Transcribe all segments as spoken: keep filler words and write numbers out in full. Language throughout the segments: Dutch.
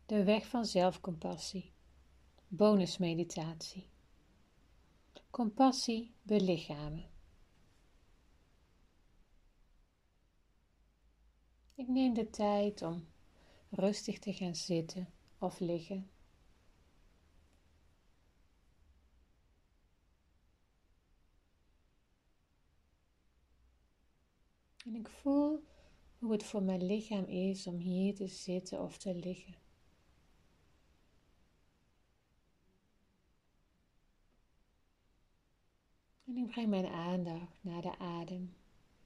De weg van zelfcompassie. Bonusmeditatie. Compassie belichamen. Ik neem de tijd om rustig te gaan zitten of liggen. En ik voel hoe het voor mijn lichaam is om hier te zitten of te liggen. En ik breng mijn aandacht naar de adem.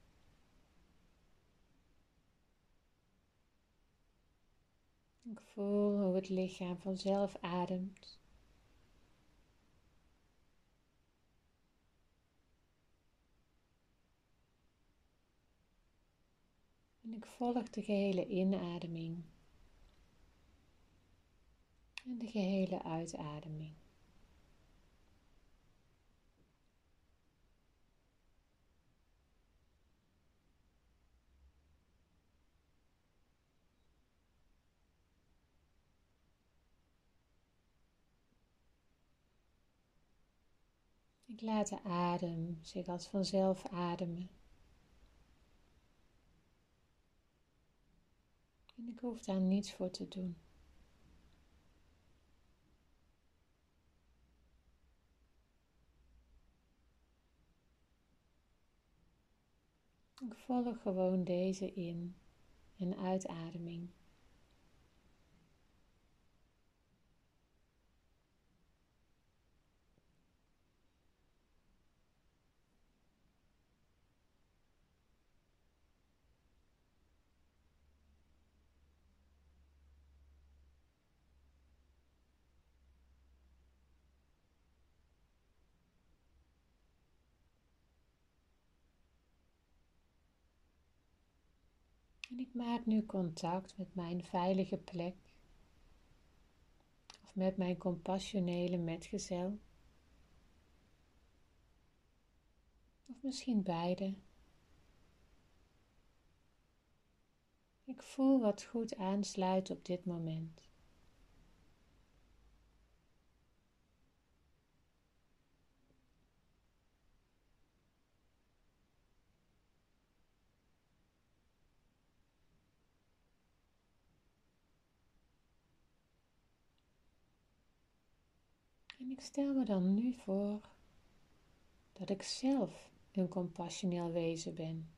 Ik voel hoe het lichaam vanzelf ademt. En ik volg de gehele inademing en de gehele uitademing. Ik laat de adem zich als vanzelf ademen. En ik hoef daar niets voor te doen. Ik volg gewoon deze in- en uitademing. En ik maak nu contact met mijn veilige plek of met mijn compassionele metgezel. Of misschien beide. Ik voel wat goed aansluit op dit moment. En ik stel me dan nu voor dat ik zelf een compassioneel wezen ben.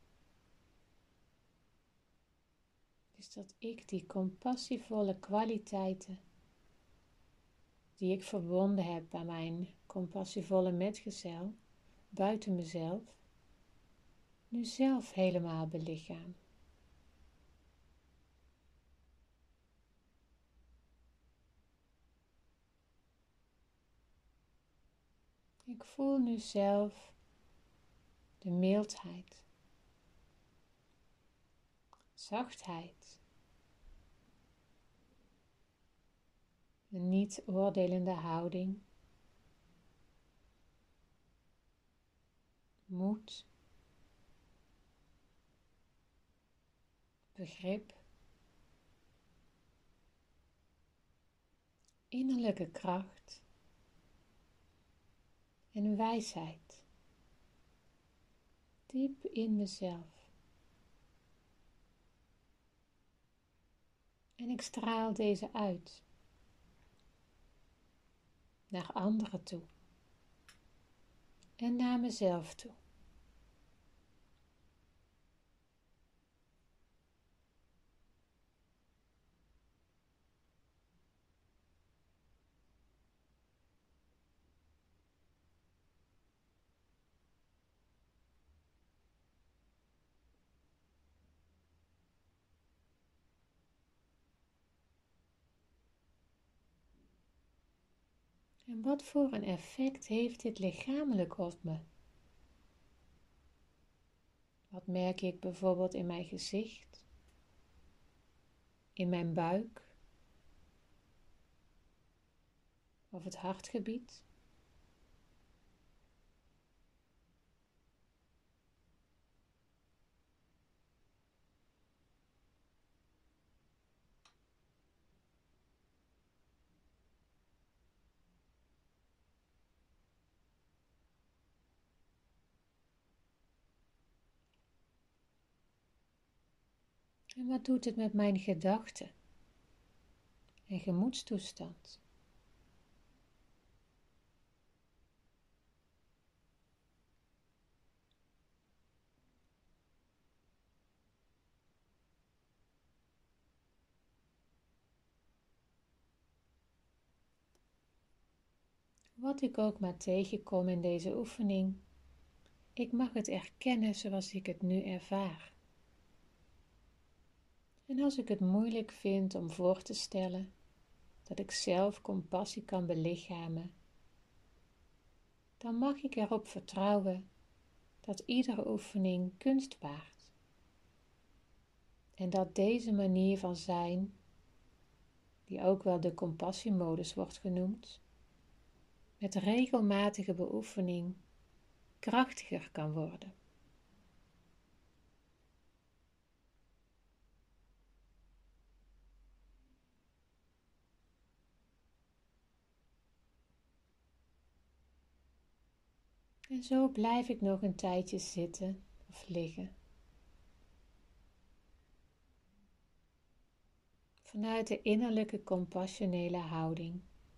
Dus dat ik die compassievolle kwaliteiten die ik verbonden heb aan mijn compassievolle metgezel buiten mezelf, nu zelf helemaal belichaam. Ik voel nu zelf de mildheid, zachtheid, een niet oordelende houding, moed, begrip, innerlijke kracht en wijsheid, diep in mezelf. En ik straal deze uit naar anderen toe en naar mezelf toe. En wat voor een effect heeft dit lichamelijk op me? Wat merk ik bijvoorbeeld in mijn gezicht, in mijn buik of het hartgebied? En wat doet het met mijn gedachten en gemoedstoestand? Wat ik ook maar tegenkom in deze oefening, ik mag het erkennen zoals ik het nu ervaar. En als ik het moeilijk vind om voor te stellen dat ik zelf compassie kan belichamen, dan mag ik erop vertrouwen dat iedere oefening kunst baart. En dat deze manier van zijn, die ook wel de compassiemodus wordt genoemd, met regelmatige beoefening krachtiger kan worden. En zo blijf ik nog een tijdje zitten of liggen. Vanuit de innerlijke compassionele houding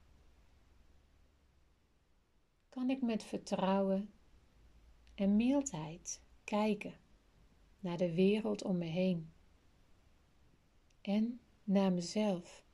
kan ik met vertrouwen en mildheid kijken naar de wereld om me heen en naar mezelf.